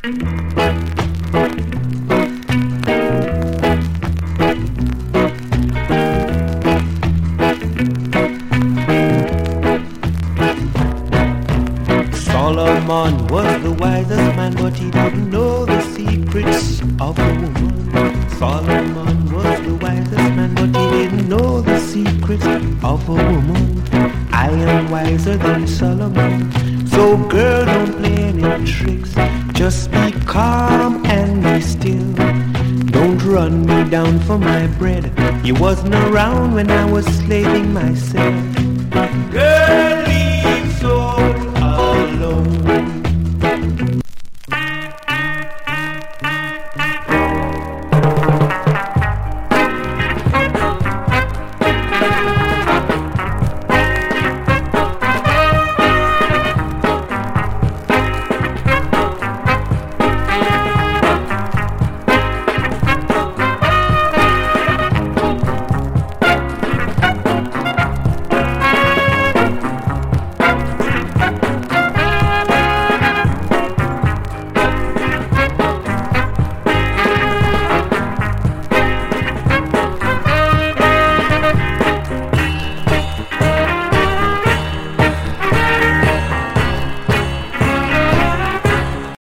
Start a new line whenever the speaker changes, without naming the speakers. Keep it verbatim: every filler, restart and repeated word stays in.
Solomon was the wisest man, but he didn't know the secrets of a woman. Solomon was the wisest man, but he didn't know the secrets of a woman. I am wiser than Solomon, so girl, don't play any tricks. Just be calm and be still. Don't run me down for my bread. You wasn't around when I was slaving myself. Girl,